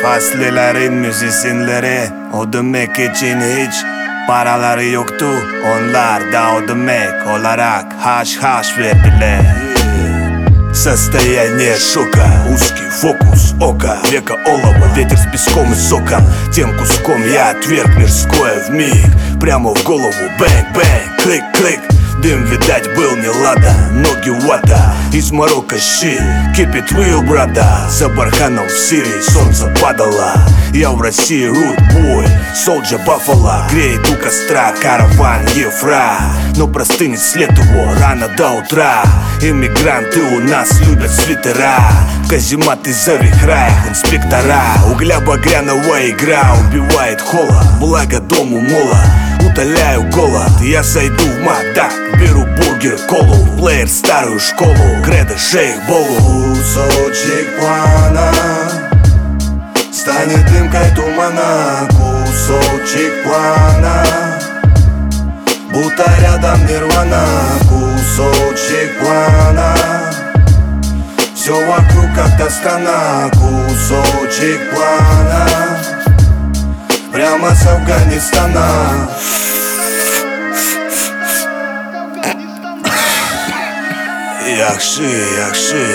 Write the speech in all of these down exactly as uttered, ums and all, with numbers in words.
Aslilerin müzisyenleri, o demek için hiç paraları yoktu. Onlar da o demek olarak haş haş verdiler. Состояние шока, узкий фокус ока, века олова, ветер с песком и соком. Тем куском я отверг мирское вмиг, прямо в голову бэнг-бэнг, клик-клик. Дым, видать, был не лада, ноги вата. Из Марокко щи, keep it real, брата. За барханом в Сирии солнце падало. Я в России rude boy, soldier buffalo. Греет у костра караван Ефра, но простынет след его рано до утра. Иммигранты у нас любят свитера, казематы за вихраях инспектора. Угля багряного игра убивает холод, благо дому мола. Утоляю голод, я зайду в Макдак, беру бургер, колу, плеер старую школу, кредо шейх болу. Кусочек плана станет дымкой тумана. Кусочек плана, будто рядом нирвана. Кусочек плана, все вокруг как Тоскана. Кусочек плана, прямо с Афганистана. Яхши, яхши.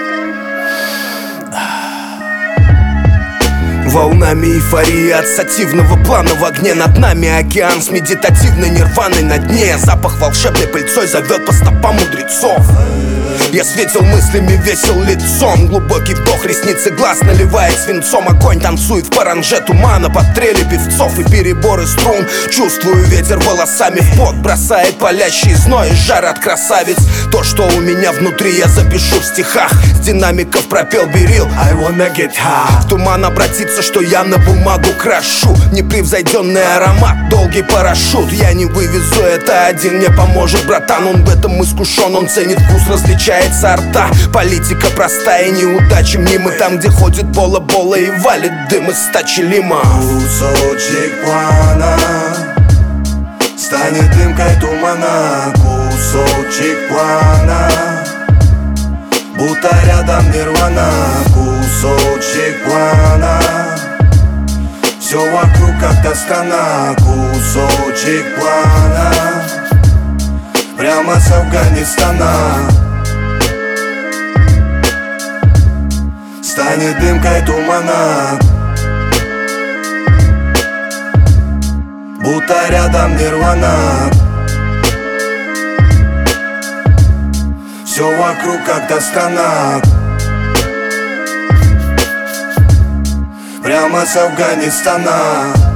Волнами эйфории от сативного плана. В огне над нами океан с медитативной нирваной на дне. Запах волшебной пыльцой зовет по стопам мудрецов. Я светил мыслями, весел лицом. Глубокий вдох, ресницы глаз наливает свинцом. Огонь танцует в паранже тумана под трели певцов и переборы струн. Чувствую ветер волосами в пот, бросает палящий зной и жар от красавиц. То, что у меня внутри, я запишу в стихах. С динамиков пропел Берил I wanna get high. В туман обратиться, что я на бумагу крошу. Непревзойденный аромат, долгий парашют. Я не вывезу это один, мне поможет братан. Он в этом искушен, он ценит вкус, различает сорта. Политика простая, неудачи мнимы. Там, где ходит бола-бола и валит дым из тачи лима. Кусочек плана станет дымкой тумана. Кусочек плана, будто рядом нирвана. Кусочек плана, все вокруг как Тоскана. Кусочек плана, прямо с Афганистана. Станет дымкой тумана, будто рядом нирвана. Все вокруг как Тоскана, прямо с Афганистана.